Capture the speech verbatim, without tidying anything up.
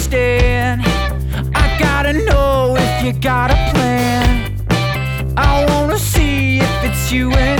understand. I gotta know if you got a plan. I wanna see if it's you and